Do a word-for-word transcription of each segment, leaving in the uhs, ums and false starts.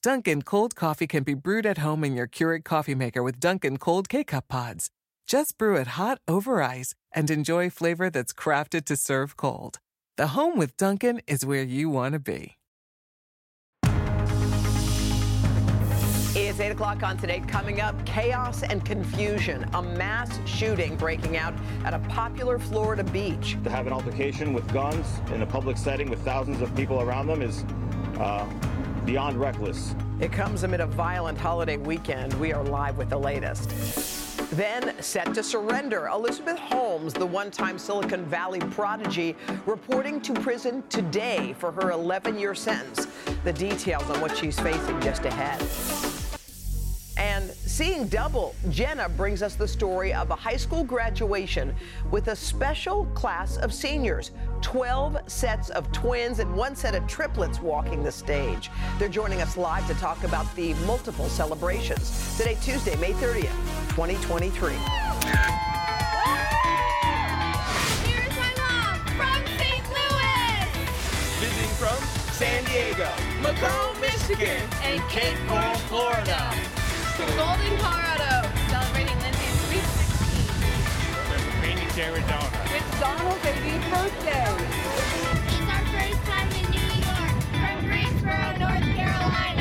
Dunkin' cold coffee can be brewed at home in your Keurig coffee maker with Dunkin' cold K-Cup pods. Just brew it hot over ice and enjoy flavor that's crafted to serve cold. The home with Dunkin' is where you want to be. It's eight o'clock on Today. Coming up, chaos and confusion. A mass shooting breaking out at a popular Florida beach. To have an altercation with guns in a public setting with thousands of people around them is uh, beyond reckless. It comes amid a violent holiday weekend. We are live with the latest. Then, set to surrender, Elizabeth Holmes, the one-time Silicon Valley prodigy, reporting to prison today for her eleven-year sentence. The details on what she's facing just ahead. And seeing double, Jenna brings us the story of a high school graduation with a special class of seniors. twelve sets of twins and one set of triplets walking the stage. They're joining us live to talk about the multiple celebrations. Today, Tuesday, May thirtieth, twenty twenty-three. Here's my mom from Saint Louis. Visiting from San Diego, Macomb, Michigan, and Cape Coral, Florida. Golden, Colorado, celebrating Lindsay's sweet sixteen. From Phoenix, Arizona. It's Donald's eighteenth birthday. It's our first time in New York from Greensboro, North Carolina.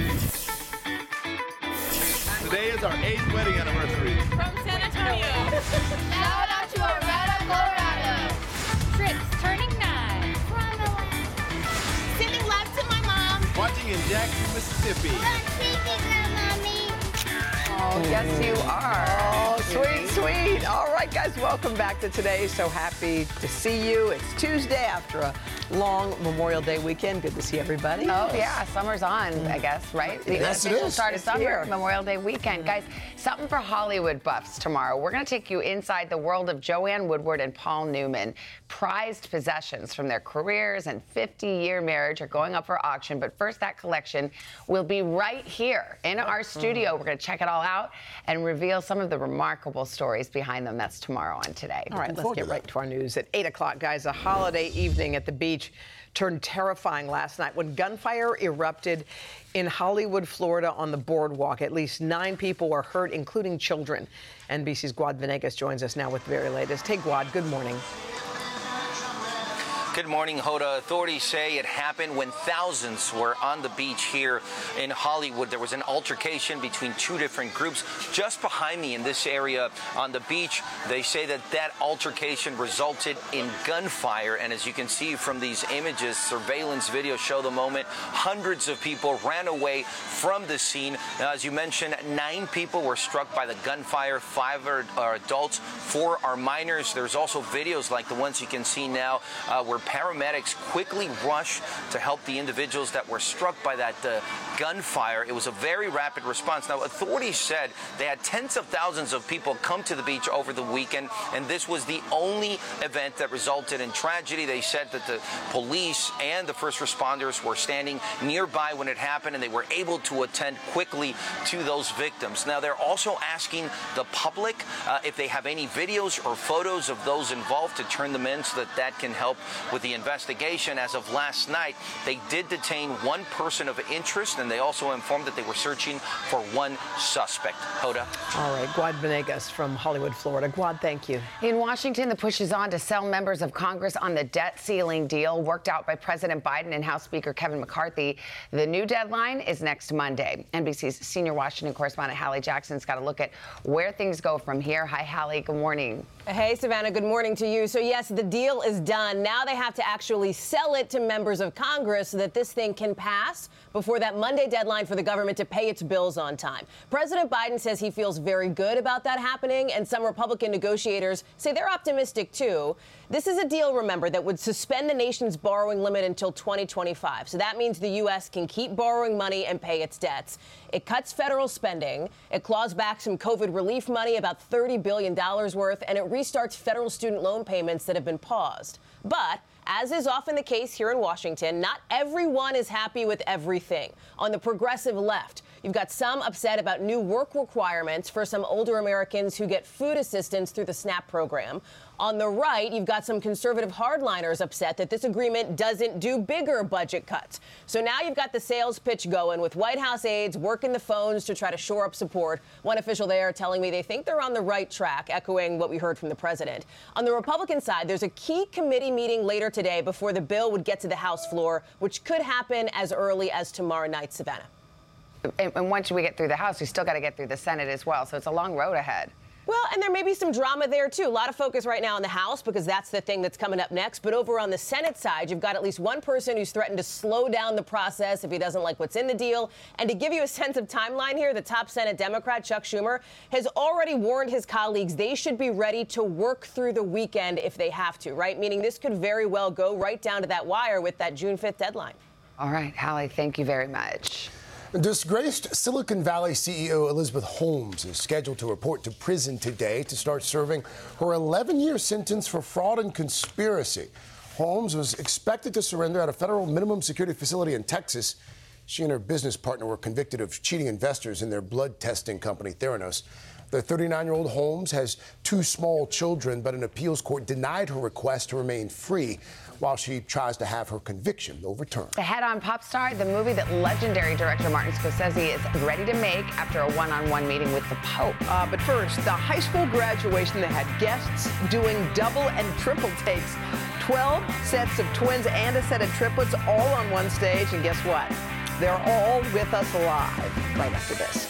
Today is our eighth wedding anniversary. From San Antonio. Shout out to Arvada, Colorado. Trix turning nine. From Atlanta. Sending love to my mom. Watching in Jackson, Mississippi. From Creepy Grandmommy. Oh, yes, you are. Oh, sweet, sweet. All right, guys, welcome back to Today. So happy to see you. It's Tuesday after a long Memorial Day weekend. Good to see everybody. Oh, yeah, summer's on, I guess, right? The Yes, it official is. start of It's summer, here. Memorial Day weekend. Guys, something for Hollywood buffs tomorrow. We're going to take you inside the world of Joanne Woodward and Paul Newman. Prized possessions from their careers and fifty-year marriage are going up for auction. But first, that collection will be right here in our studio. We're going to check it all out and reveal some of the remarkable stories behind them. That's tomorrow on Today. All right, let's get right to our news. At eight o'clock, guys, a holiday evening at the beach turned terrifying last night when gunfire erupted in Hollywood, Florida on the boardwalk. At least nine people were hurt, including children. N B C's Guad Venegas joins us now with the very latest. Hey, Guad, good morning. Good morning, Hoda. Authorities say it happened when thousands were on the beach here in Hollywood. There was an altercation between two different groups just behind me in this area on the beach. They say that that altercation resulted in gunfire. And as you can see from these images, surveillance videos show the moment. Hundreds of people ran away from the scene. Now, as you mentioned, nine people were struck by the gunfire. Five are, are adults, four are minors. There's also videos like the ones you can see now uh, where paramedics quickly rushed to help the individuals that were struck by that uh, gunfire. It was a very rapid response. Now, authorities said they had tens of thousands of people come to the beach over the weekend, and this was the only event that resulted in tragedy. They said that the police and the first responders were standing nearby when it happened, and they were able to attend quickly to those victims. Now, they're also asking the public uh, if they have any videos or photos of those involved to turn them in so that that can help with the investigation. As of last night, they did detain one person of interest, and they also informed that they were searching for one suspect. Hoda. All right, Guad Venegas from Hollywood, Florida. Guad, thank you. In Washington, the push is on to sell members of Congress on the debt ceiling deal worked out by President Biden and House Speaker Kevin McCarthy. The new deadline is next Monday. N B C's senior Washington correspondent Hallie Jackson's got a look at where things go from here. Hi, Hallie. Good morning. Hey, Savannah. Good morning to you. So, yes, the deal is done. Now they have to actually sell it to members of Congress so that this thing can pass before that Monday deadline for the government to pay its bills on time. President Biden says he feels very good about that happening, and some Republican negotiators say they're optimistic, too. This is a deal, remember, that would suspend the nation's borrowing limit until twenty twenty-five. So that means the U S can keep borrowing money and pay its debts. It cuts federal spending. It claws back some COVID relief money, about thirty billion dollars worth, and it restarts federal student loan payments that have been paused. But as is often the case here in Washington, not everyone is happy with everything. On the progressive left, You've got some upset about new work requirements for some older Americans who get food assistance through the SNAP program. On the right, you've got some conservative hardliners upset that this agreement doesn't do bigger budget cuts. So now you've got the sales pitch going with White House aides working the phones to try to shore up support. One official there telling me they think they're on the right track, echoing what we heard from the president. On the Republican side, there's a key committee meeting later today before the bill would get to the House floor, which could happen as early as tomorrow night, Savannah. And, and once we get through the House, we still got to get through the Senate as well. So it's a long road ahead. Well, and there may be some drama there, too. A lot of focus right now on the House because that's the thing that's coming up next. But over on the Senate side, you've got at least one person who's threatened to slow down the process if he doesn't like what's in the deal. And to give you a sense of timeline here, the top Senate Democrat, Chuck Schumer, has already warned his colleagues they should be ready to work through the weekend if they have to, right? Meaning this could very well go right down to that wire with that June fifth deadline. All right, Hallie, thank you very much. Disgraced Silicon Valley C E O Elizabeth Holmes is scheduled to report to prison today to start serving her eleven-year sentence for fraud and conspiracy. Holmes was expected to surrender at a federal minimum security facility in Texas. She and her business partner were convicted of cheating investors in their blood testing company, Theranos. The thirty-nine-year-old Holmes has two small children, but an appeals court denied her request to remain free while she tries to have her conviction overturned. The head-on pop star, the movie that legendary director Martin Scorsese is ready to make after a one-on-one meeting with the Pope. Uh, but first, the high school graduation that had guests doing double and triple takes. twelve sets of twins and a set of triplets all on one stage. And guess what? They're all with us live right after this.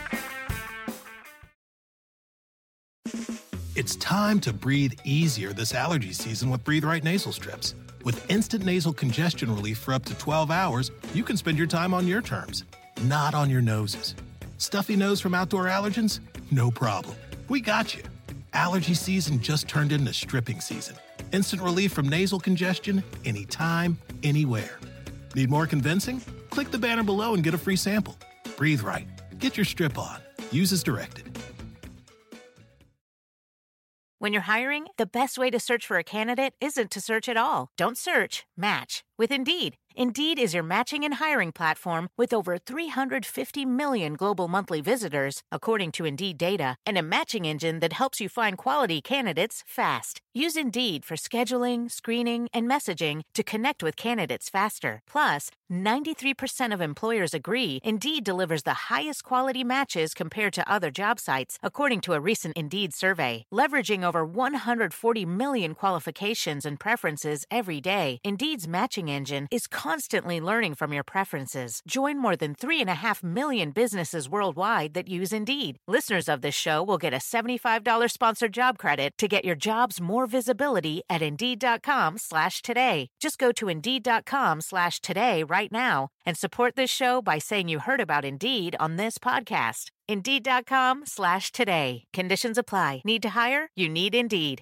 It's time to breathe easier this allergy season with Breathe Right nasal strips. With instant nasal congestion relief for up to twelve hours, you can spend your time on your terms, not on your noses. Stuffy nose from outdoor allergens? No problem. We got you. Allergy season just turned into stripping season. Instant relief from nasal congestion anytime, anywhere. Need more convincing? Click the banner below and get a free sample. Breathe Right. Get your strip on. Use as directed. When you're hiring, the best way to search for a candidate isn't to search at all. Don't search, match with Indeed. Indeed is your matching and hiring platform with over three hundred fifty million global monthly visitors, according to Indeed data, and a matching engine that helps you find quality candidates fast. Use Indeed for scheduling, screening, and messaging to connect with candidates faster. Plus, ninety-three percent of employers agree Indeed delivers the highest quality matches compared to other job sites, according to a recent Indeed survey. Leveraging over one hundred forty million qualifications and preferences every day, Indeed's matching engine is constantly learning from your preferences. Join more than three and a half million businesses worldwide that use Indeed. Listeners of this show will get a seventy-five dollars sponsored job credit to get your jobs more visibility at Indeed.com slash today. Just go to Indeed.com slash today right now and support this show by saying you heard about Indeed on this podcast. Indeed.com slash today. Conditions apply. Need to hire? You need Indeed.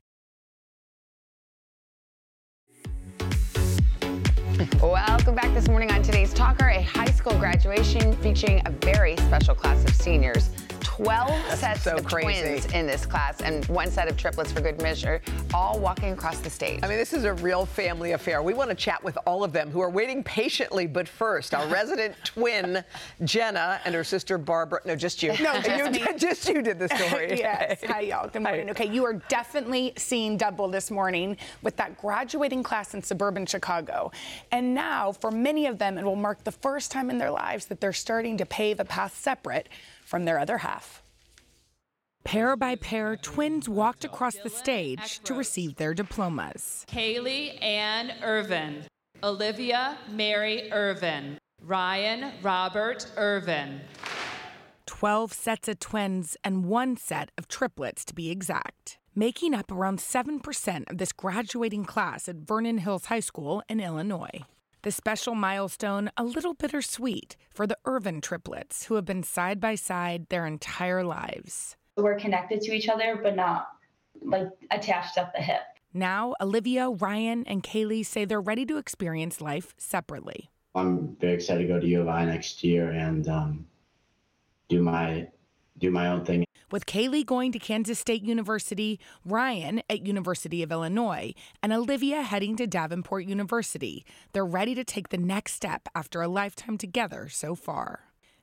Welcome back this morning on Today's Talker, a high school graduation featuring a very special class of seniors. twelve sets so of crazy. twins in this class and one set of triplets for good measure, all walking across the stage. I mean, this is a real family affair. We want to chat with all of them who are waiting patiently. But first, our resident twin, Jenna, and her sister Barbara. No, just you. No, just you, me. Just you did the story. Yes. Hi, y'all. Good morning. Hi. Okay, you are definitely seeing double this morning with that graduating class in suburban Chicago. And now, for many of them, it will mark the first time in their lives that they're starting to pave a path separate from their other half. Pair by pair, twins walked across the stage to receive their diplomas. Kaylee Ann Irvin, Olivia Mary Irvin, Ryan Robert Irvin. Twelve sets of twins and one set of triplets, to be exact, making up around seven percent of this graduating class at Vernon Hills High School in Illinois. The special milestone, a little bittersweet for the Irvin triplets, who have been side by side their entire lives. We're connected to each other, but not like attached at the hip. Now, Olivia, Ryan, and Kaylee say they're ready to experience life separately. I'm very excited to go to U of I next year and um, do my do my own thing. With Kaylee going to Kansas State University, Ryan at University of Illinois, and Olivia heading to Davenport University, they're ready to take the next step after a lifetime together so far.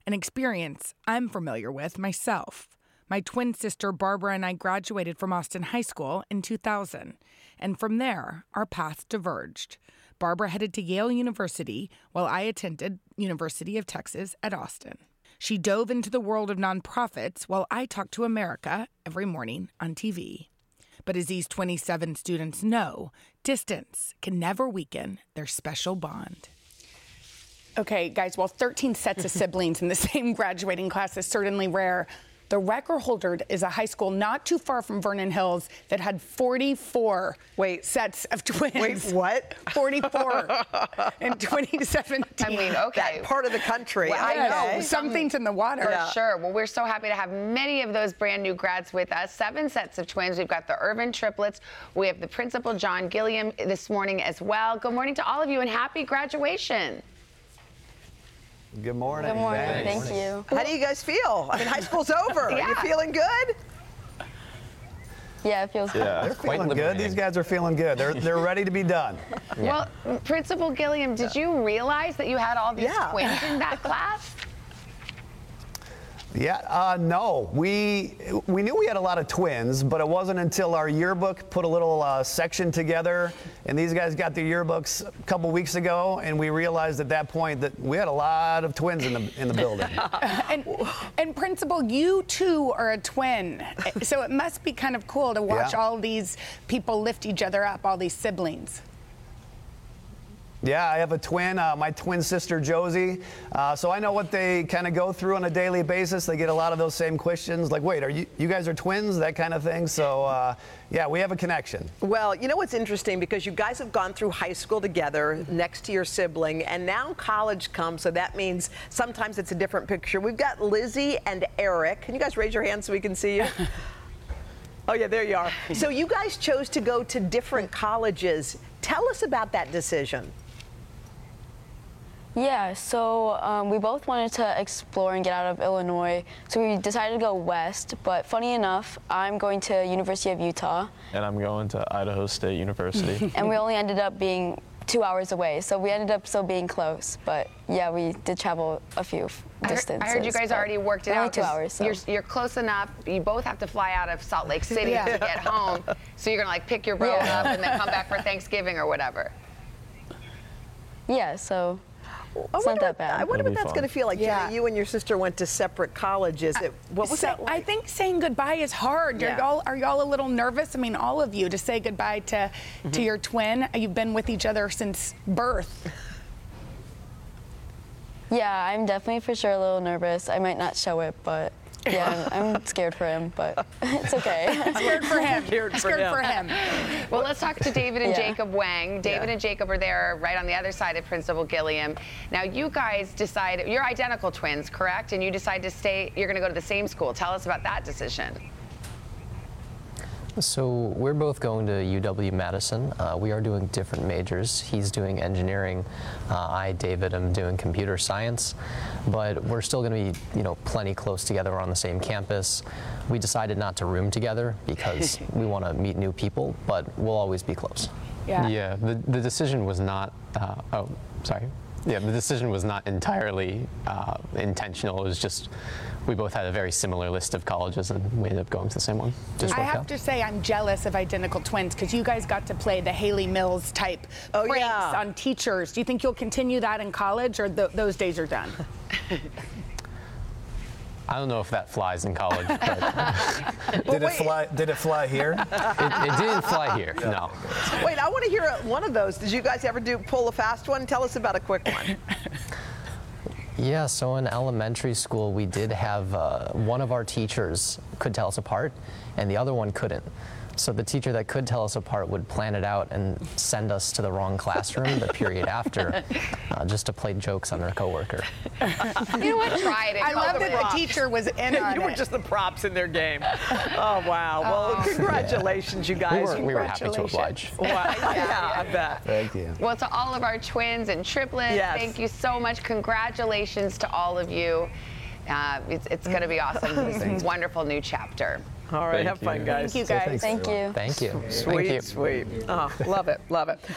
an experience I'm familiar with myself. My twin sister Barbara and I graduated from Austin High School in two thousand, and from there, our paths diverged. Barbara headed to Yale University, while I attended University of Texas at Austin. She dove into the world of nonprofits, while I talked to America every morning on T V. But as these twenty-seven students know, distance can never weaken their special bond. Okay, guys, well, thirteen sets of siblings in the same graduating class is certainly rare. The record holder is a high school not too far from Vernon Hills that had forty-four Wait. sets of twins. Wait, what? forty-four in twenty seventeen. I mean, okay. That part of the country. Well, I know. Okay. Something's in the water. For Yeah. sure. Well, we're so happy to have many of those brand new grads with us. Seven sets of twins. We've got the Irvin triplets. We have the principal, John Gilliam, this morning as well. Good morning to all of you and happy graduation. Good morning. Good morning. Thanks. Thank you. How do you guys feel? I mean, high school's over. Yeah. You feeling good? Yeah, it feels Yeah, they're feeling good. These guys are feeling good. They're they're ready to be done. Well, Principal Gilliam, did you realize that you had all these Yeah. twins in that class? Yeah, uh, no, we we knew we had a lot of twins, but it wasn't until our yearbook put a little uh, section together, and these guys got their yearbooks a couple weeks ago, and we realized at that point that we had a lot of twins in the in the building. and, and Principal, you too are a twin, so it must be kind of cool to watch Yeah. all these people lift each other up, all these siblings. Yeah, I have a twin, uh, my twin sister Josie. Uh, so I know what they kind of go through on a daily basis. They get a lot of those same questions, like, "Wait, are you you guys are twins?" That kind of thing. So uh, yeah, we have a connection. Well, you know what's interesting, because you guys have gone through high school together next to your sibling, and now college comes, so that means sometimes it's a different picture. We've got Lizzie and Eric. Can you guys raise your hands so we can see you? Oh yeah, there you are. So you guys chose to go to different colleges. Tell us about that decision. Yeah, so um, we both wanted to explore and get out of Illinois, so we decided to go west. But funny enough, I'm going to University of Utah, And I'm going to Idaho State University. and we only ended up being two hours away, so we ended up still being close. But yeah, we did travel a few I heard, distances. I heard you guys but already worked it only out. two 'cause hours. So. You're, you're close enough. You both have to fly out of Salt Lake City Yeah. to get home. So you're gonna like pick your road Yeah. up and then come back for Thanksgiving or whatever. Yeah, so I it's wonder not that what- bad. I wonder what that's going to feel like. Yeah. Jenna, you and your sister went to separate colleges. It, what was So that like? I think saying goodbye is hard. Are Yeah. y'all are y'all a little nervous? I mean, all of you, to say goodbye to Mm-hmm. to your twin. You've been with each other since birth. Yeah, I'm definitely for sure a little nervous. I might not show it, but yeah, I'm, I'm scared for him, but it's okay. Scared for him. Scared for Scared him. for him. Well, let's talk to David and Yeah. Jacob Wang. David Yeah. and Jacob are there right on the other side of Principal Gilliam. Now, you guys decided, you're identical twins, correct? And you decide to stay, you're going to go to the same school. Tell us about that decision. So we're both going to U W-Madison. Uh, we are doing different majors. He's doing engineering. Uh, I, David, am doing computer science. But we're still going to be, you know, plenty close together. We're on the same campus. We decided not to room together because we want to meet new people, but we'll always be close. Yeah. Yeah, the, the decision was not, uh, oh, sorry. Yeah, the decision was not entirely uh, intentional. It was just, we both had a very similar list of colleges and we ended up going to the same one. Just I worked have out. to say I'm jealous of identical twins because you guys got to play the Haley Mills type Oh, pranks yeah. on teachers. Do you think you'll continue that in college, or th- those days are done? I don't know if that flies in college, but Did it fly? Did it fly here? it, it didn't fly here, no. Wait, I want to hear one of those. Did you guys ever do pull a fast one? Tell us about a quick one. Yeah, so in elementary school, we did have uh, one of our teachers could tell us apart, and the other one couldn't. So the teacher that could tell us apart would plan it out and send us to the wrong classroom the period after, uh, just to play jokes on their coworker. You know what? Try it. It's I called love the that the props. teacher was in on You were it. just the props in their game. Oh, wow. Well, congratulations, you guys. We were, we were happy to oblige. Wow. Yeah, I bet. Thank you. Well, to all of our twins and triplets, Yes. thank you so much. Congratulations to all of you. Uh, it's it's going to be awesome. This wonderful new chapter. All right, Thank have fun, you. guys. Thank you, guys. Thank you. Thank you. Sweet, Thank you. sweet. Oh, love it, love it. All right.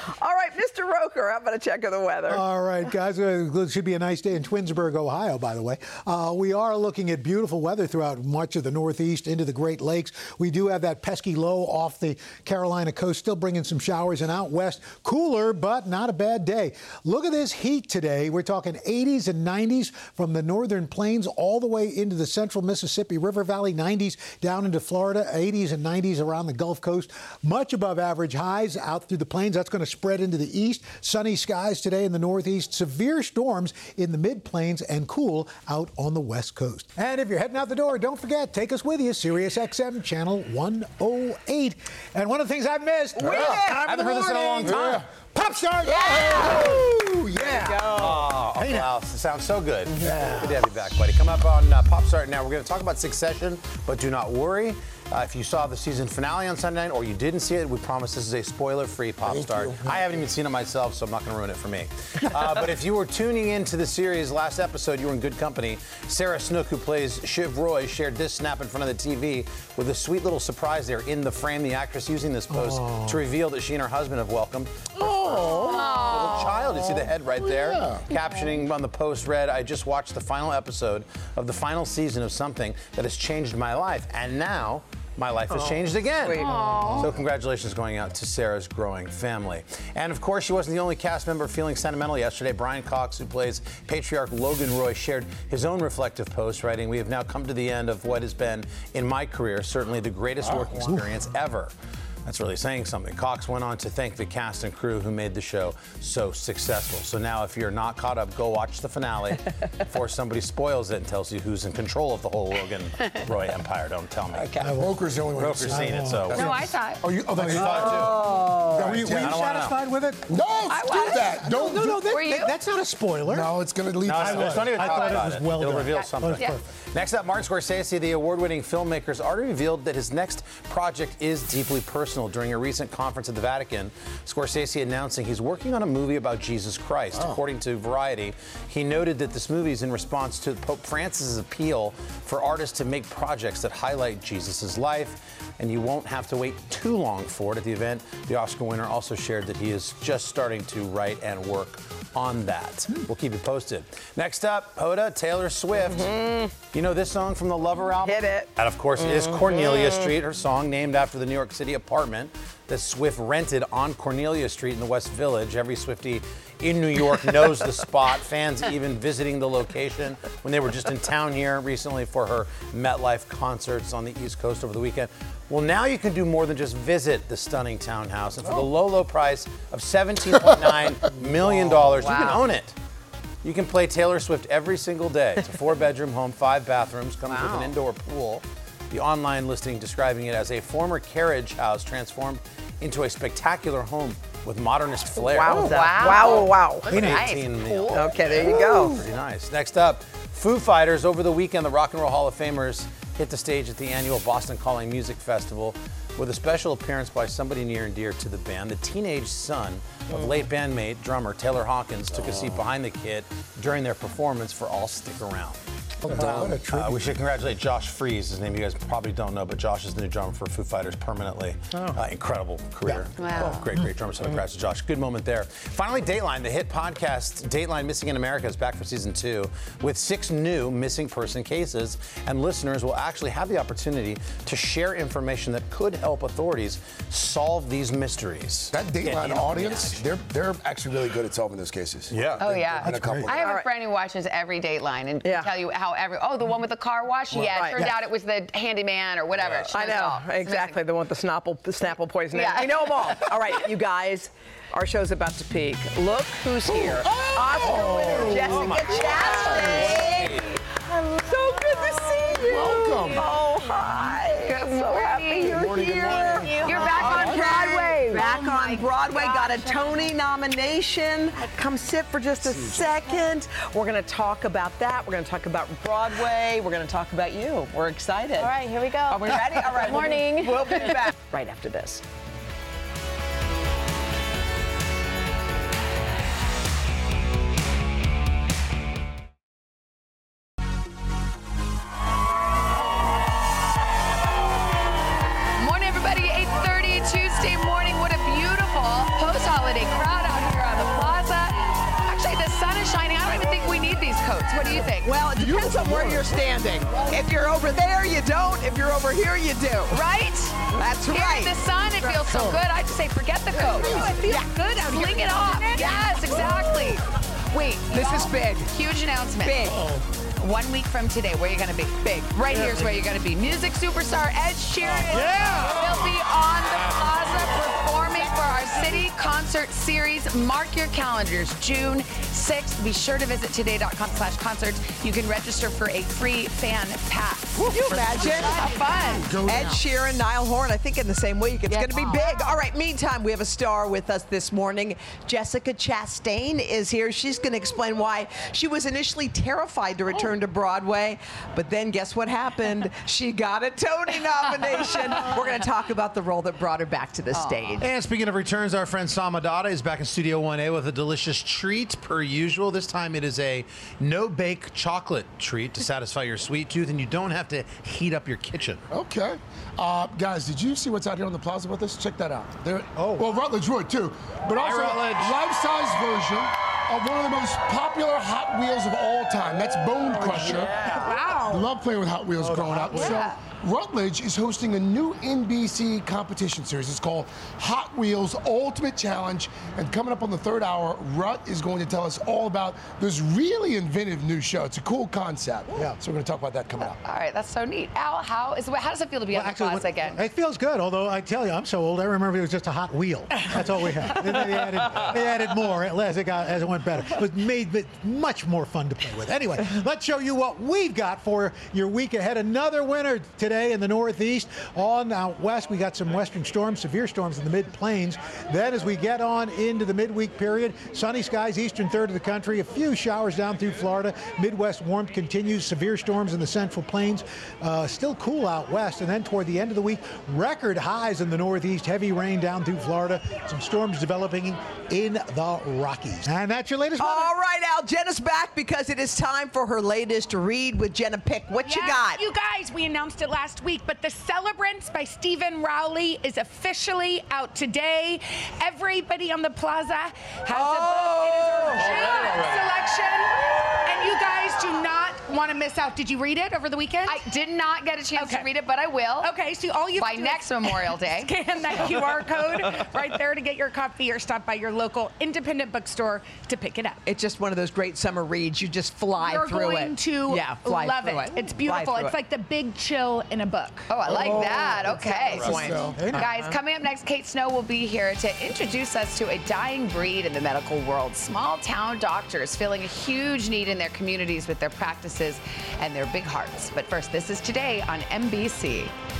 right, Mister Roker, how about a check of the weather? All right, guys. It should be a nice day in Twinsburg, Ohio, by the way. Uh, we are looking at beautiful weather throughout much of the Northeast into the Great Lakes. We do have that pesky low off the Carolina coast, still bringing some showers, and out west, cooler, but not a bad day. Look at this heat today. We're talking eighties and nineties from the northern plains all the way into the central Mississippi River Valley, nineties down into Florida, eighties and nineties around the Gulf Coast. Much above average highs out through the plains. That's going to spread into the east. Sunny skies today in the northeast. Severe storms in the mid-plains and cool out on the west coast. And if you're heading out the door, don't forget, take us with you, Sirius X M channel one oh eight. And one of the things I've missed, Yeah. I haven't heard this in a long time. Yeah. Pop Star! Yeah! Woo! Yeah! Oh, Hey, now. wow. It sounds so good. Yeah. Good to have you back, buddy. Come up on uh, Pop Start now. We're going to talk about Succession, but do not worry. Uh, if you saw the season finale on Sunday night or you didn't see it, we promise this is a spoiler-free Pop Thank Start. you. I haven't even seen it myself, so I'm not going to ruin it for me. Uh, but if you were tuning into the series last episode, you were in good company. Sarah Snook, who plays Shiv Roy, shared this snap in front of the T V with a sweet little surprise there in the frame. The actress using this post Oh. to reveal that she and her husband have welcomed Oh. little child. You see the head right there? Yeah. Captioning on the post read, I just watched the final episode of the final season of something that has changed my life. And now my life has Oh, changed again. sweet. Aw. So congratulations going out to Sarah's growing family. And of course, she wasn't the only cast member feeling sentimental yesterday. Brian Cox, who plays patriarch Logan Roy, shared his own reflective post, writing, we have now come to the end of what has been, in my career, certainly the greatest work experience ever. That's really saying something. Cox went on to thank the cast and crew who made the show so successful. So now if you're not caught up, go watch the finale before somebody spoils it and tells you who's in control of the whole Logan Roy empire. Don't tell me. Okay. Roker's the only one Roker's who's seen it, so. No, I saw it. Oh, you, oh, that's you thought it too. Were you, were I you don't wanna know. satisfied with it? No, I do was. that. Don't No, no, do that, Were you? that- that's not a spoiler. No, it's going to lead No, to no, let's not even I talk thought it about was well It'll done. reveal Yeah. something. Yeah. Next up, Martin Scorsese, the award-winning filmmaker, has already revealed that his next project is deeply personal. During a recent conference at the Vatican, Scorsese announcing he's working on a movie about Jesus Christ. Oh. According to Variety, he noted that this movie is in response to Pope Francis's appeal for artists to make projects that highlight Jesus' life, and you won't have to wait too long for it. At the event, the Oscar winner also shared that he is just starting to write and work on that. We'll keep you posted. Next up, Hoda, Taylor Swift. You know this song from the Lover album? Hit it. And of course, is Cornelia Street, her song named after the New York City apartment that Swift rented on Cornelia Street in the West Village. Every Swiftie in New York knows the spot. Fans even visiting the location when they were just in town here recently for her MetLife concerts on the East Coast over the weekend. Well, now you can do more than just visit the stunning townhouse. And for the low, low price of seventeen point nine million dollars, you can Wow. own it. You can play Taylor Swift every single day. It's a four-bedroom home, five bathrooms, comes with Wow. an indoor pool. The online listing describing it as a former carriage house transformed into a spectacular home with modernist flair. Wow. Oh, Wow, wow. Look at Nice. eighteen mil. Okay, there you go. Pretty nice. Next up, Foo Fighters. Over the weekend, the Rock and Roll Hall of Famers hit the stage at the annual Boston Calling Music Festival with a special appearance by somebody near and dear to the band. The teenage son of late bandmate, drummer Taylor Hawkins, took a seat behind the kit during their performance for All Stick Around. What a tribute. Uh, we should congratulate Josh Freese, his name you guys probably don't know, but Josh is the new drummer for Foo Fighters permanently. Uh, incredible career. Wow. Oh, great, great drummer. So congrats to Josh. Good moment there. Finally, Dateline, the hit podcast Dateline Missing in America is back for season two with six new missing person cases, and listeners will actually have the opportunity to share information that could help authorities solve these mysteries. That Dateline Yeah, you know, audience, they're they're actually really good at solving those cases. Yeah. Oh, yeah. And a couple. I have All a right. friend who watches every Dateline and Yeah. can tell you how every, oh, the one with the car wash? Yeah, right, it turns yeah. out it was the handyman or whatever. She I knows it know, all. It's exactly. The one with the Snapple, the Snapple poisoning. Yeah. I know them all. All right, you guys, our show's about to peak. Look who's here. Oscar winner Jessica Chastain. So good to see you. Welcome. Oh, hi. Good so happy morning. you're Good morning, good here. morning. You're back on Broadway. Broadway. Back Oh on my Broadway. Got a gosh. Tony nomination. Come sit for just a second. We're going to talk about that. We're going to talk about Broadway. We're going to talk about you. We're excited. All right, here we go. Are we ready? All right. Good morning. We'll be back right after this. Morning, everybody. eight thirty Tuesday morning. What a beautiful post-holiday crowd out Well, it depends on where you're standing. If you're over there, you don't. If you're over here, you do. Right? That's Here right. in the sun, it feels so good. I just say, forget the coat. It feels good out Sling here. it off. Yes, exactly. Wait, This is big. huge announcement. Big. One week from today, where are you going to be? Big. Right here's where you're going to be. Music superstar Ed Sheeran will be on the plaza performing for our city concert series. Mark your calendars, June sixth. Be sure to visit today.com slash concerts. You can register for a free fan pass. Can you imagine? Have fun. Ed Sheeran, Niall Horan, I think in the same week. It's going to be big. All right, meantime, we have a star with us this morning. Jessica Chastain is here. She's going to explain why she was initially terrified to return to Broadway, but then guess what happened? She got a Tony nomination. We're going to talk about the role that brought her back to the stage. And speaking of returns, our friend Samadata is back in Studio one A with a delicious treat per usual. This time it is a no-bake chocolate treat to satisfy your sweet tooth, and you don't have to heat up your kitchen. Okay. Uh, guys, did you see what's out here on the plaza with us? Check that out. There, oh. Well, Rutledge would, too. But Hi, also Rutledge. a life-size version of one of the most popular Hot Wheels of all time. That's Bone Crusher. Yeah. Wow. Love playing with Hot Wheels Oh, growing up. yeah. So Rutledge is hosting a new N B C competition series. It's called Hot Wheels Ultimate Challenge. And coming up on the third hour, Rut is going to tell us all about this really inventive new show. It's a cool concept. Yeah. So we're going to talk about that coming up. All right, that's so neat. Al, how is how does it feel to be Well, on the actually, plaza what- again? It feels good, although I tell you, I'm so old, I remember it was just a Hot Wheel. That's all we had. They, they added, they added more as it, got, as it went better. It was made it much more fun to play with. Anyway, let's show you what we've got for your week ahead. Another winter today in the Northeast. On out west, we got some western storms, severe storms in the mid-plains. Then as we get on into the midweek period, sunny skies, eastern third of the country, a few showers down through Florida. Midwest warmth continues, severe storms in the central plains. Uh, still cool out west. And then toward the end of the week, record highs in the Northeast, heavy rain down through Florida. Some storms developing in the Rockies. And that's your latest weather. All right, Al, Jenna's back because it is time for her latest read with Jenna Pick. What you Yes, got? You guys, we announced it last week, but The Celebrants by Stephen Rowley is officially out today. Everybody on the plaza has Oh. a book. It is our June selection, and you guys do not want to miss out. Did you read it over the weekend? I did not get a chance Okay. to read it, but I will. Okay, so all you have by to do next is Memorial Day. Scan that Q R code right there to get your copy, or stop by your local independent bookstore to pick it up. It's just one of those great summer reads. You just fly You're through going it. to yeah, fly love through it. it. It's Fly beautiful. through It's it. like the big chill in a book. Oh, I like Oh, that. Okay. that's point. So, Guys, coming up next, Kate Snow will be here to introduce us to a dying breed in the medical world. Small town doctors filling a huge need in their communities with their practices and their big hearts. But first, this is Today on N B C.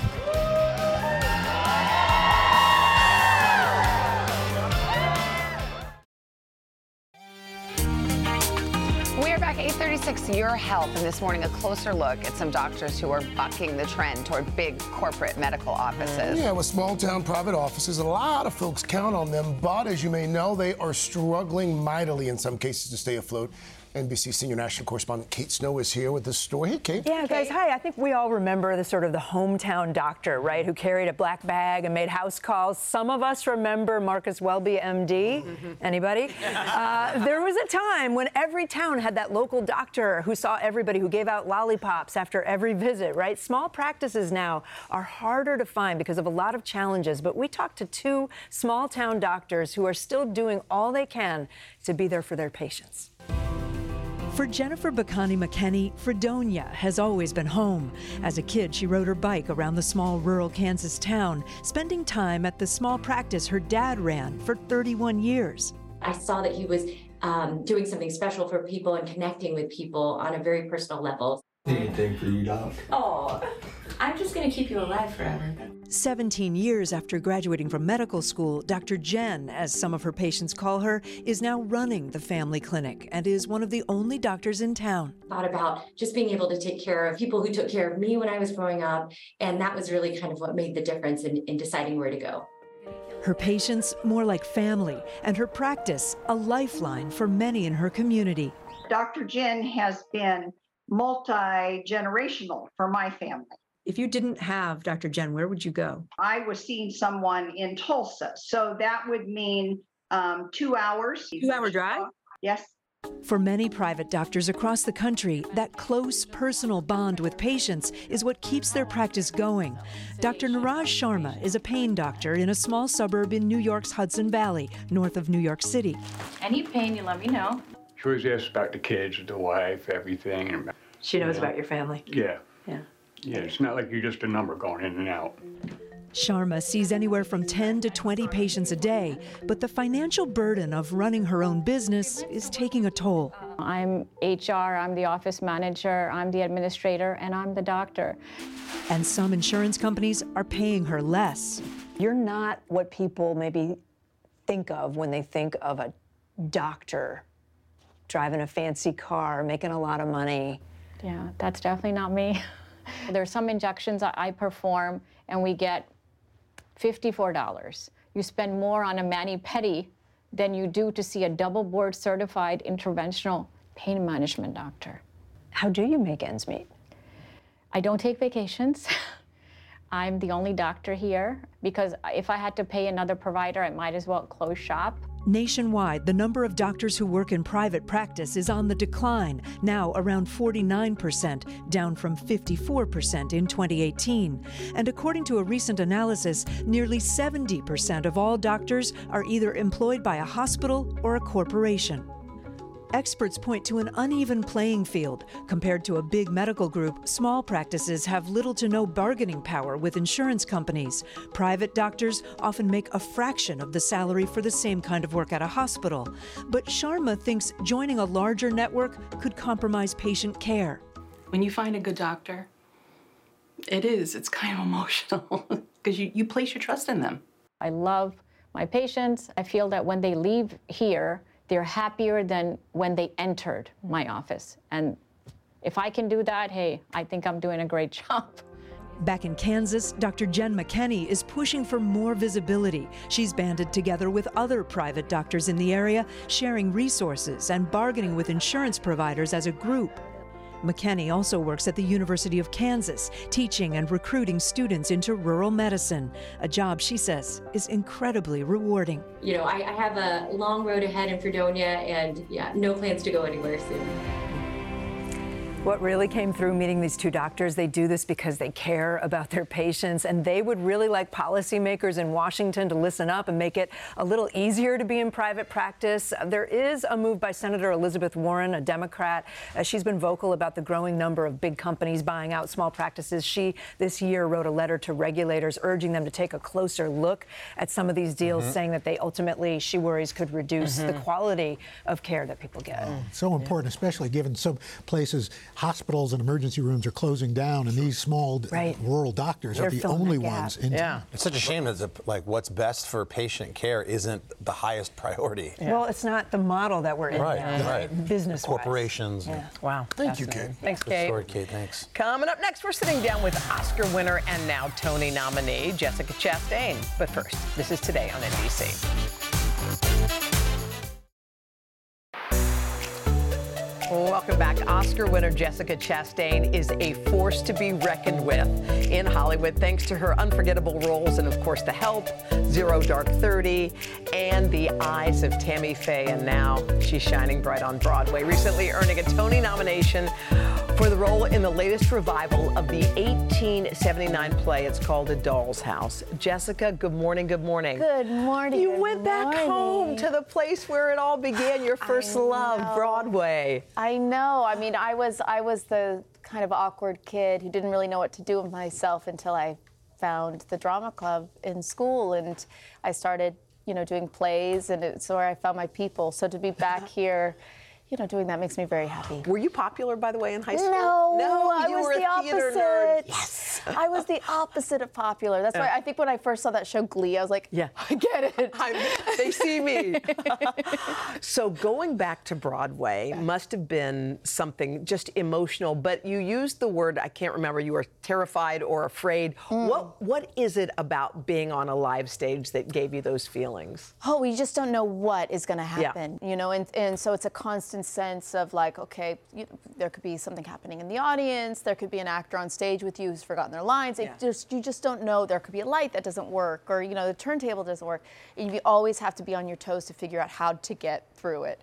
We are back eight thirty-six, your health, and this morning a closer look at some doctors who are bucking the trend toward big corporate medical offices. Yeah, with small town private offices, a lot of folks count on them, but as you may know, they are struggling mightily in some cases to stay afloat. N B C senior national correspondent Kate Snow is here with this story. Hey, Kate. Yeah, guys, hi. I think we all remember the sort of the hometown doctor, right, who carried a black bag and made house calls. Some of us remember Marcus Welby, M D. Anybody? Uh, there was a time when every town had that local doctor who saw everybody, who gave out lollipops after every visit, right? Small practices now are harder to find because of a lot of challenges, but we talked to two small town doctors who are still doing all they can to be there for their patients. For Jennifer Bacani McKenney, Fredonia has always been home. As a kid, she rode her bike around the small rural Kansas town, spending time at the small practice her dad ran for thirty-one years. I saw that he was um, doing something special for people and connecting with people on a very personal level. Anything for you, Doc? Oh, I'm just going to keep you alive forever. seventeen years after graduating from medical school, Doctor Jen, as some of her patients call her, is now running the family clinic and is one of the only doctors in town. Thought about just being able to take care of people who took care of me when I was growing up, and that was really kind of what made the difference in, in deciding where to go. Her patients more like family, and her practice a lifeline for many in her community. Doctor Jen has been multi-generational for my family. If you didn't have Doctor Jen, where would you go? I was seeing someone in Tulsa, so that would mean um, two hours. Two-hour drive? Yes. For many private doctors across the country, that close personal bond with patients is what keeps their practice going. Doctor Niraj Sharma is a pain doctor in a small suburb in New York's Hudson Valley, north of New York City. Any pain, you let me know. She always asks about the kids, the wife, everything. And, She knows you know, about your family. Yeah. Yeah. Yeah, it's not like you're just a number going in and out. Sharma sees anywhere from ten to twenty patients a day, but the financial burden of running her own business is taking a toll. I'm H R, I'm the office manager, I'm the administrator, and I'm the doctor. And some insurance companies are paying her less. You're not what people maybe think of when they think of a doctor driving a fancy car, making a lot of money. Yeah, that's definitely not me. There's some injections I perform, and we get fifty-four dollars. You spend more on a mani-pedi than you do to see a double board certified interventional pain management doctor. How do you make ends meet? I don't take vacations. I'm the only doctor here because if I had to pay another provider, I might as well close shop. Nationwide, the number of doctors who work in private practice is on the decline, now around forty-nine percent, down from fifty-four percent in twenty eighteen. And according to a recent analysis, nearly seventy percent of all doctors are either employed by a hospital or a corporation. Experts point to an uneven playing field. Compared to a big medical group, small practices have little to no bargaining power with insurance companies. Private doctors often make a fraction of the salary for the same kind of work at a hospital. But Sharma thinks joining a larger network could compromise patient care. When you find a good doctor, it is, it's kind of emotional because you, you place your trust in them. I love my patients. I feel that when they leave here, they're happier than when they entered my office. And if I can do that, hey, I think I'm doing a great job. Back in Kansas, Doctor Jen McKenney is pushing for more visibility. She's banded together with other private doctors in the area, sharing resources and bargaining with insurance providers as a group. McKenney also works at the University of Kansas, teaching and recruiting students into rural medicine, a job she says is incredibly rewarding. You know, I, I have a long road ahead in Fredonia, and yeah, no plans to go anywhere soon. What really came through meeting these two doctors, they do this because they care about their patients, and they would really like policymakers in Washington to listen up and make it a little easier to be in private practice. There is a move by Senator Elizabeth Warren, a Democrat. Uh, she's been vocal about the growing number of big companies buying out small practices. She, this year, wrote a letter to regulators urging them to take a closer look at some of these deals, mm-hmm. saying that they ultimately, she worries, could reduce mm-hmm. the quality of care that people get. Oh, so important, especially given some places, hospitals and emergency rooms are closing down, and these small right. rural doctors They're are the only ones in yeah. town. It's such a shame that the, like what's best for patient care isn't the highest priority. Yeah. Well, it's not the model that we're in right, now, right. business corporations. Yeah. Wow. Thank you, Kate. Thanks, Good Kate. story, Kate. Thanks. Coming up next, we're sitting down with Oscar winner and now Tony nominee Jessica Chastain. But first, this is Today on N B C. Welcome back. Oscar winner Jessica Chastain is a force to be reckoned with in Hollywood thanks to her unforgettable roles in, of course, The Help, Zero Dark Thirty, and The Eyes of Tammy Faye. And now she's shining bright on Broadway, recently earning a Tony nomination for the role in the latest revival of the eighteen seventy-nine play. It's called A Doll's House. Jessica, good morning, good morning. Good morning. You good went back morning. home to the place where it all began, your first love, Broadway. I know. I mean, I was I was the kind of awkward kid who didn't really know what to do with myself until I found the drama club in school, and I started, you know, doing plays, and it's where I found my people. So to be back here, you know, doing that makes me very happy. Were you popular, by the way, in high school? No, no I you was were the a theater opposite. nerd. Yes. I was the opposite of popular. That's why I think when I first saw that show Glee, I was like, yeah, I get it. I'm, they see me. So going back to Broadway must have been something just emotional, but you used the word, I can't remember, you were terrified or afraid. Mm. What What is it about being on a live stage that gave you those feelings? Oh, we just don't know what is going to happen, yeah. you know, and, and so it's a constant sense of like, okay, you, there could be something happening in the audience, there could be an actor on stage with you who's forgotten their lines. Yeah. It just, you just don't know. There could be a light that doesn't work, or, you know, the turntable doesn't work. You always have to be on your toes to figure out how to get through it.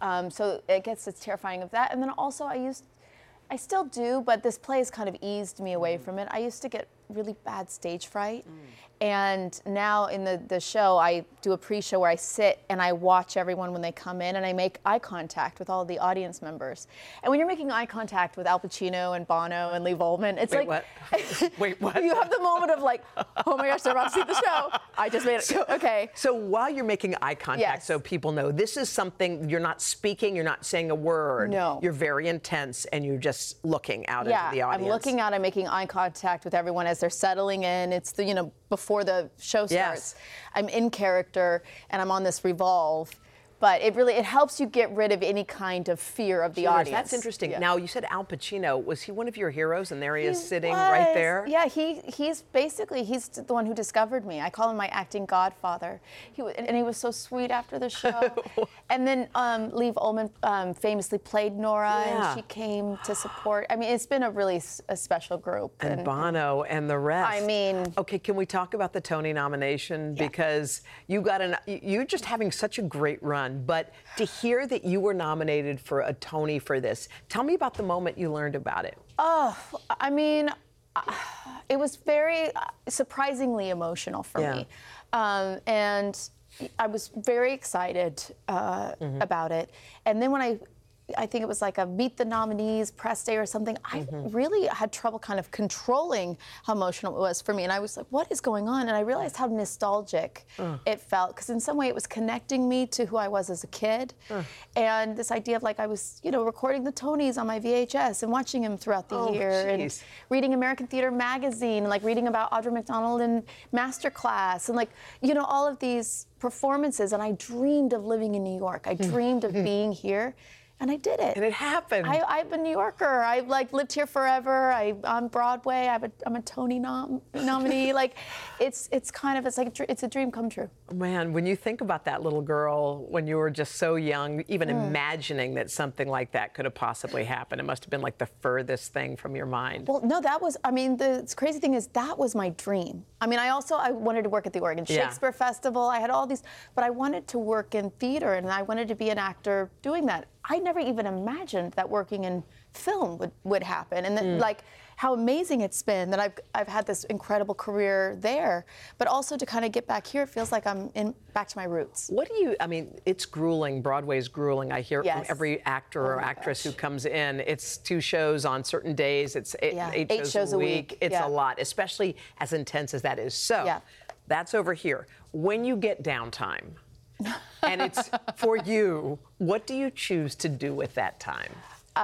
Um, so it gets it's terrifying of that. And then also I used, I still do, but this play has kind of eased me away from it. I used to get really bad stage fright. Mm. And now in the, the show, I do a pre-show where I sit and I watch everyone when they come in and I make eye contact with all the audience members. And when you're making eye contact with Al Pacino and Bono and Lee Volman, it's Wait, like, what? Wait, what? You have the moment of like, oh my gosh, they're about to see the show. I just made it. So, okay. So while you're making eye contact, Yes. so people know, this is something, you're not speaking, you're not saying a word. No. You're very intense and you're just looking out Yeah, into the audience. I'm looking out, I'm making eye contact with everyone as they're settling in. It's the, you know, before the show starts. Yes. I'm in character and I'm on this revolve. But it really, it helps you get rid of any kind of fear of the Sure, audience. That's interesting. Yeah. Now, you said Al Pacino. Was he one of your heroes? And there he is He sitting was. right there? Yeah, he he's basically, he's the one who discovered me. I call him my acting godfather. He w- And he was so sweet after the show. And then um, Lee Volman um, famously played Nora, Yeah. and she came to support. I mean, it's been a really s- a special group. And, Bono and the rest. I mean, okay, can we talk about the Tony nomination? Because you got an, you're just having such a great run. But to hear that you were nominated for a Tony for this, tell me about the moment you learned about it. Oh, I mean, uh, it was very uh, surprisingly emotional for Yeah. me. Um, and I was very excited uh, Mm-hmm. about it. And then when I, I think it was like a Meet the Nominees press day or something, I Mm-hmm. really had trouble kind of controlling how emotional it was for me. And I was like, what is going on? And I realized how nostalgic Uh. it felt, because in some way it was connecting me to who I was as a kid. Uh. And this idea of like I was, you know, recording the Tonys on my V H S and watching them throughout the Oh, year. And geez. reading American Theater Magazine, and like reading about Audra McDonald and Masterclass, and like, you know, all of these performances. And I dreamed of living in New York. I dreamed of being here. And I did it. And it happened. I, I'm a New Yorker. I've like lived here forever. I, on Broadway. I have a, I'm a Tony nom- nominee. Like, it's it's kind of it's like a, dr- it's a dream come true. Man, when you think about that little girl when you were just so young, even Mm. imagining that something like that could have possibly happened, it must have been like the furthest thing from your mind. Well, no, that was, I mean, the crazy thing is that was my dream. I mean, I also, I wanted to work at the Oregon Yeah. Shakespeare Festival. I had all these, but I wanted to work in theater, and I wanted to be an actor doing that. I never even imagined that working in film would, would happen. And then, Mm. like, how amazing it's been that I've, I've had this incredible career there, but also to kind of get back here, it feels like I'm in back to my roots. What do you, I mean, it's grueling. Broadway's grueling. I hear it Yes. from every actor or Oh my actress who comes in. It's two shows on certain days. It's eight, Yeah, eight, eight shows, shows a a week. week. It's Yeah. a lot, especially as intense as that is. So Yeah. that's over here. When you get downtime, and it's for you, what do you choose to do with that time?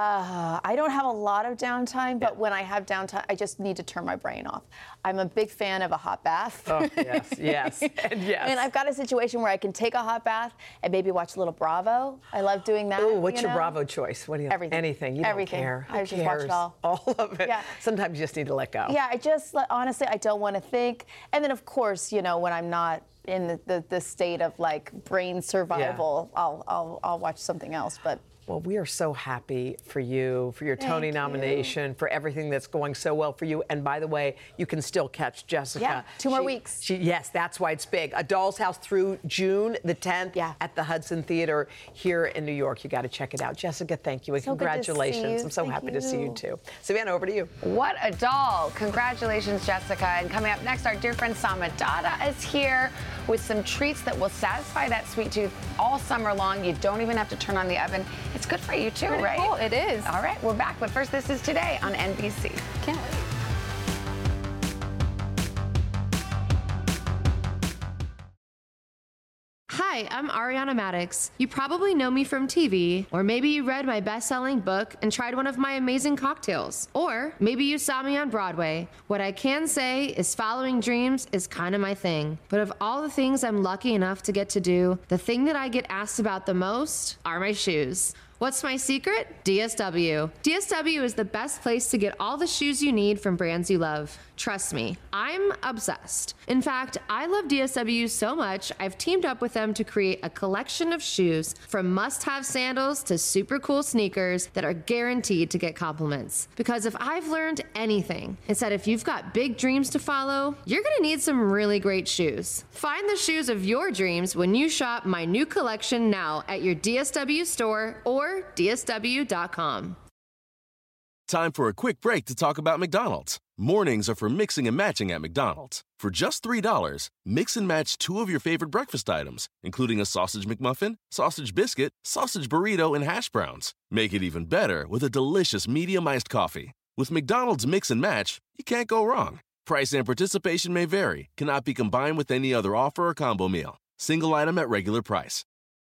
Uh, I don't have a lot of downtime, but when I have downtime, I just need to turn my brain off. I'm a big fan of a hot bath. Oh, yes, yes, and yes. And I've got a situation where I can take a hot bath and maybe watch a little Bravo. I love doing that. Ooh, what's you your know? Bravo choice? What do you? Everything. Anything. You Everything. don't care. Who I just watch it cares? all. All of it. Yeah. Sometimes you just need to let go. Yeah, I just, like, honestly, I don't want to think. And then, of course, you know, when I'm not in the, the, the state of like brain survival, I'll, I'll, I'll watch something else. But Well, we are so happy for you, for your Tony Thank you. nomination, for everything that's going so well for you. And by the way, you can still catch Jessica. Yeah, two more She- weeks. She, yes, that's why it's big. A Doll's House through June the tenth at the Hudson Theater here in New York. You got to check it out. Jessica, thank you and So good to see congratulations. you. I'm so Thank happy to see you you. too. Savannah, over to you. What a doll. Congratulations, Jessica. And coming up next, our dear friend Samadada is here with some treats that will satisfy that sweet tooth all summer long. You don't even have to turn on the oven. It's good for you too, Pretty right? cool. It is. All right, we're back. But first, this is Today on N B C. Can't wait. Hi, I'm Ariana Maddox. You probably know me from T V, or maybe you read my best-selling book and tried one of my amazing cocktails, or maybe you saw me on Broadway. What I can say is following dreams is kind of my thing. But of all the things I'm lucky enough to get to do, the thing that I get asked about the most are my shoes. What's my secret? D S W. D S W is the best place to get all the shoes you need from brands you love. Trust me, I'm obsessed. In fact, I love D S W so much, I've teamed up with them to create a collection of shoes from must-have sandals to super cool sneakers that are guaranteed to get compliments. Because if I've learned anything, it's that if you've got big dreams to follow, you're gonna need some really great shoes. Find the shoes of your dreams when you shop my new collection now at your D S W store or D S W dot com. Time for a quick break to talk about McDonald's. Mornings are for mixing and matching at McDonald's. For just three dollars, mix and match two of your favorite breakfast items, including a sausage McMuffin, sausage biscuit, sausage burrito, and hash browns. Make it even better with a delicious medium iced coffee. With McDonald's Mix and Match, you can't go wrong. Price and participation may vary, cannot be combined with any other offer or combo meal. Single item at regular price.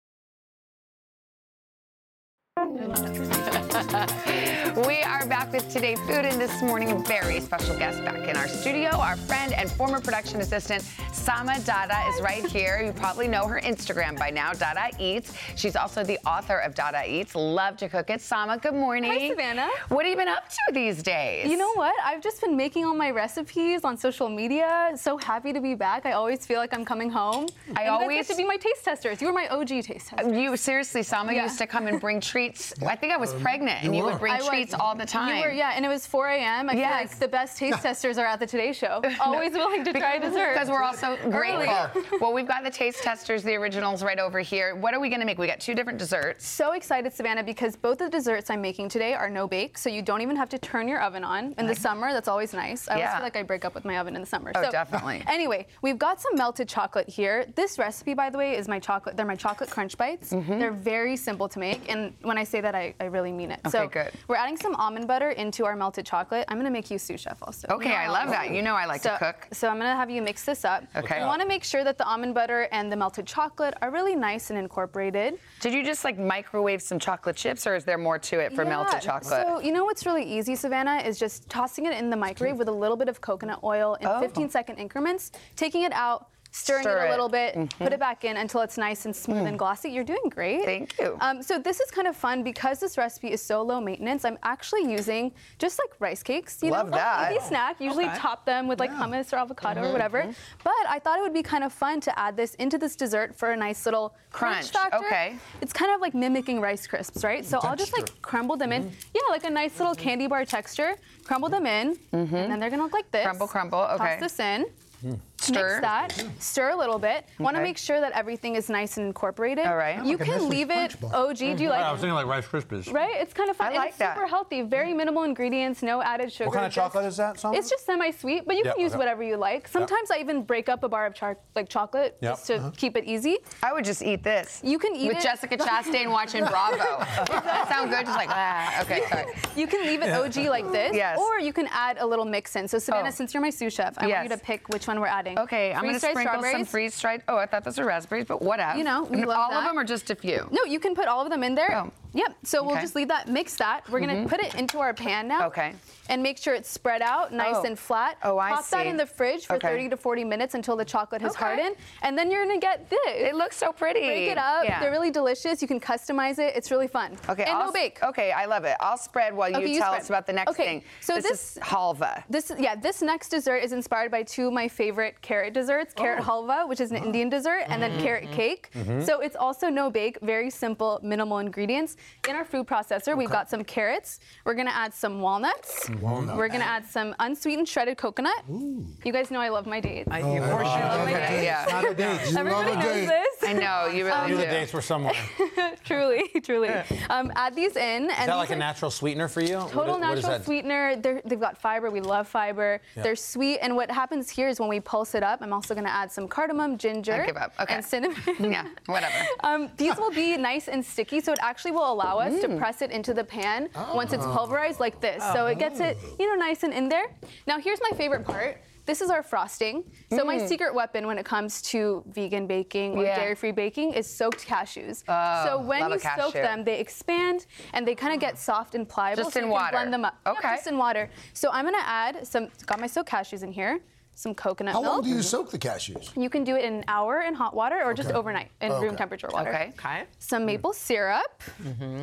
We are back with Today Food, and this morning a very special guest back in our studio. Our friend and former production assistant, Sama Dada, is right here. You probably know her Instagram by now, Dada Eats. She's also the author of Dada Eats. Love to cook it. Sama, good morning. Hi, Savannah. What have you been up to these days? You know what? I've just been making all my recipes on social media. So happy to be back. I always feel like I'm coming home. I and always you guys get to be my taste testers. You were my O G taste testers. You seriously, Sama Yeah. used to come and bring treats. I think I was pregnant, and You you would were. bring I was. treats all the time. You were, yeah, and it was four a.m. I feel Yes. like the best taste testers are at the Today Show. Always willing to try dessert. Because we're also Early. grateful. Well, we've got the taste testers, the originals, right over here. What are we going to make? We got two different desserts. So excited, Savannah, because both of the desserts I'm making today are no bake, so you don't even have to turn your oven on. In the summer, that's always nice. I Yeah. always feel like I break up with my oven in the summer. Oh, so, definitely. Anyway, we've got some melted chocolate here. This recipe, by the way, is my chocolate. They're my chocolate crunch bites. Mhm. They're very simple to make, and when I say that, I, I really mean it. Okay, so good. We're adding some almond butter into our melted chocolate. I'm gonna make you sous chef also. Okay, You know I how love like that. You know I like to So- cook. So I'm gonna have you mix this up. Okay. You wanna make sure that the almond butter and the melted chocolate are really nice and incorporated. Did you just like microwave some chocolate chips, or is there more to it for Yeah, melted chocolate? So you know what's really easy, Savannah, is just tossing it in the microwave with a little bit of coconut oil in Oh. fifteen second increments, taking it out, stirring Stir it a it. little bit, Mhm. put it back in until it's nice and smooth and glossy. You're doing great. Thank you. Um, so this is kind of fun because this recipe is so low maintenance. I'm actually using just like rice cakes. You Love know, that. easy snack. Usually Okay. top them with like hummus or avocado or Mhm, whatever. mhm. But I thought it would be kind of fun to add this into this dessert for a nice little crunch, Crunch, factor. okay. It's kind of like mimicking Rice Crisps, right? So I'll just like crumble them in. Yeah, like a nice little candy bar texture. Crumble them in, and then they're gonna look like this. Crumble, crumble, okay. Toss this in. Stir. Mix that. Stir a little bit. Want to Okay. make sure that everything is nice and incorporated. All right. You Like a can Nestle leave it. Crunch bar. O G, do you like? I was thinking like Rice Krispies. Right? It's kind of fun. I and like it's that. super healthy. Very minimal ingredients, no added sugar. What kind of just- chocolate is that, Sama? It's just semi-sweet, but you Yeah, can use okay. whatever you like. Sometimes I even break up a bar of char- like chocolate Yep. just to Uh-huh. keep it easy. I would just eat this. You can eat With it Jessica Chastain watching Bravo. Does that sound good? Just like, ah, okay, sorry. You can leave it O G like this, Yes. or you can add a little mix in. So Savannah, Oh. since you're my sous chef, I Yes. want you to pick which one we're adding. Okay, I'm going to Freeze-dried sprinkle some strawberries. freeze-dried. Oh, I thought those were raspberries, but whatever. You know, we And love all that. of them or just a few? No, you can put all of them in there. Oh. Yep. So we'll Okay. just leave that, mix that. We're gonna Mhm. put it into our pan now. Okay. And make sure it's spread out, nice Oh. and flat. Oh, I Pop that see. in the fridge for Okay. thirty to forty minutes until the chocolate has Okay. hardened, and then you're gonna get this. It looks so pretty. Break it up. Yeah. They're really delicious. You can customize it. It's really fun. Okay, And I'll no s- bake. Okay, I love it. I'll spread while you Okay, you tell spread. us about the next Okay, thing. so this, this- is halva. This yeah, this next dessert is inspired by two of my favorite carrot desserts, carrot halva, which is an Indian dessert, and then Mhm, carrot mhm. cake. Mhm. So it's also no bake, very simple, minimal ingredients. In our food processor, we've got some carrots. We're gonna add some walnuts. Walnuts. We're gonna add some unsweetened shredded coconut. You guys know I love my dates. I, of course you love do. my dates. Yeah. Not a date. You Everybody love a knows date. this. I know, you really Um, I knew do. the dates were somewhere. truly, truly. Um, add these in. Is and that like these a are- natural sweetener for you? Total What- what is natural that? sweetener. They're, they've got fiber. We love fiber. Yeah. They're sweet. And what happens here is when we pulse it up, I'm also going to add some cardamom, ginger, I give up. Okay. and cinnamon. Yeah, whatever. Um, these will be nice and sticky, so it actually will allow us to Mm. press it into the pan once it's Oh. pulverized like this. So it gets it, you know, nice and in there. Now here's my favorite part. This is our frosting. So my Mm. secret weapon when it comes to vegan baking or Yeah. dairy-free baking is soaked cashews. Oh, so when love a you soak cashew. them, they expand and they kind of get soft and pliable. Just so in you can water. blend them up. Yep, Okay. just in water. So I'm gonna add some. Got my soaked cashews in here. Some coconut How milk. long do you soak the cashews? You can do it in an hour in hot water or just Okay. overnight in Okay. room temperature water. Okay. Okay. Some maple syrup. Mm-hmm.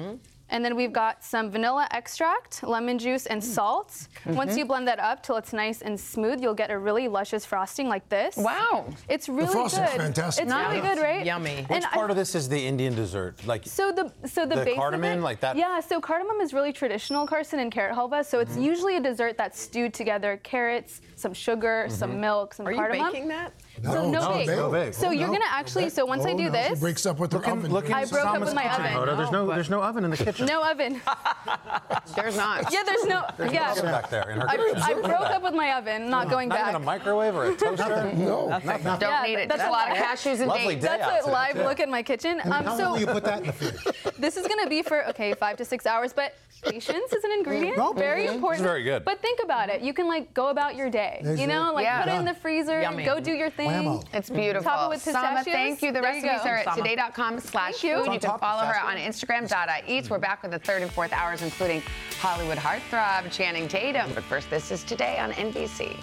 And then we've got some vanilla extract, lemon juice, and salt. Mm-hmm. Once you blend that up till it's nice and smooth, you'll get a really luscious frosting like this. Wow. It's really the frosting's good. fantastic. It's really good, right? Yummy. Which And part I, of this is the Indian dessert? Like so the so the, the base cardamom, of it, like that? Yeah, so cardamom is really traditional, Carson, in carrot halva. So it's Mm-hmm. usually a dessert that's stewed together: carrots, some sugar, Mm-hmm. some milk, some Are cardamom. you baking that? No, so no, no bake. bake. No bake. So Oh, you're no. gonna actually. So once Oh, I do no. this, She breaks up with her oven. Look in I broke up with my kitchen. oven. Hoda. There's no, there's no oven in the kitchen. no oven. There's not. Yeah, there's no. There's yeah. no oven back there in her I, kitchen. I broke up with my oven. Not going Not back. even a microwave or a toaster? No. Nothing. Don't Yeah, need it. that's Just a lot of a- cashews and Lovely dates. day That's out a today, live too. look at my kitchen. And Um, how so long will you put that in the fridge? this is gonna be for okay five to six hours, but patience is an ingredient. Oh, Very mhm. important. It's very good. But think about it. You can like go about your day. There's You know, it. like Yeah. put it in the freezer. Yummy. Go do your thing. Whammo. It's beautiful. Top it with Sama, pistachios. thank you. The There you recipes go. are at Sama. today.com slash Thank you. food. It's You on can top follow her on pistachios? Instagram, Dada Eats. We're back with the third and fourth hours, including Hollywood heartthrob Channing Tatum. But first, this is Today on N B C.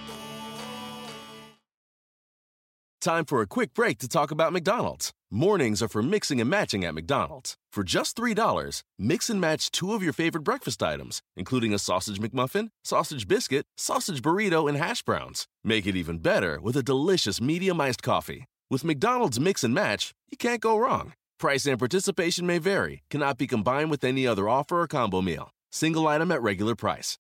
Time for a quick break to talk about McDonald's. Mornings are for mixing and matching at McDonald's. For just three dollars, mix and match two of your favorite breakfast items, including a sausage McMuffin, sausage biscuit, sausage burrito, and hash browns. Make it even better with a delicious medium iced coffee. With McDonald's Mix and Match, you can't go wrong. Price and participation may vary, cannot be combined with any other offer or combo meal. Single item at regular price.